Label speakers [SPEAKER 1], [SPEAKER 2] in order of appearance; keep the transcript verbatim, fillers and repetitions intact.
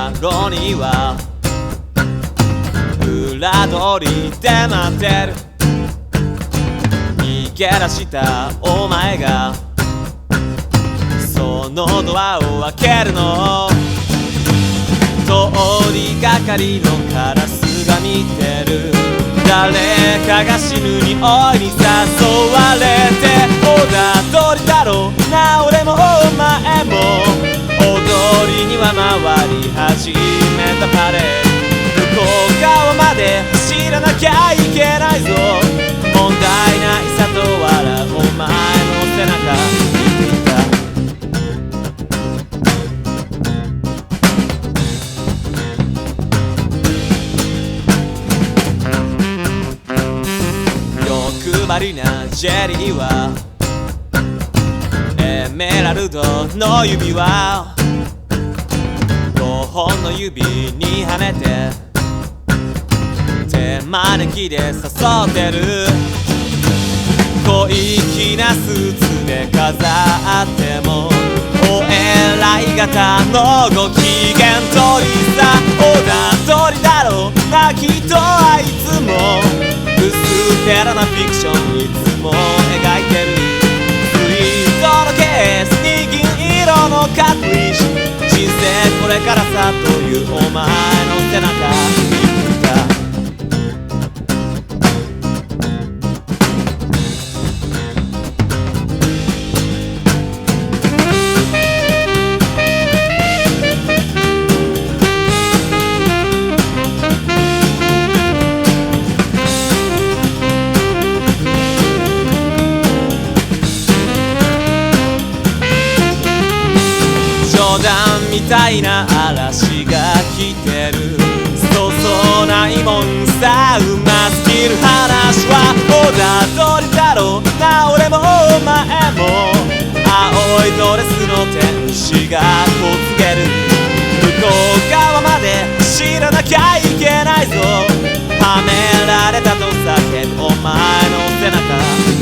[SPEAKER 1] ろには裏通りで待ってる。逃げ出したお前がそのドアを開けるの。通りがかりのカラスが見てる。誰かが死ぬ匂いに誘われて、小田通りだろうな俺もお前も。踊りには回り始めたパレード。向こう側まで走らなきゃいけないぞ。問題ないさと笑うお前の背中見ていた。欲張りなジェリーはエメラルドの指輪ごほんの指にはめて手招きで誘ってる。小粋なスーツで飾ってもお偉い方のご機嫌取りさ。小田通りだろうなきっとあいつも薄っぺらなフィクションいつも描いてる。スイートのケースに銀色のカットリッシュ。人生これからさというお前の背中見てた。冗談みたいな嵐が来てる。そうそうないもんさうますぎる話は。小田通りだろうな俺もお前も。青いドレスの天使がこつげる。向こう側まで知らなきゃいけないぞ。はめられたと叫ぶお前の背中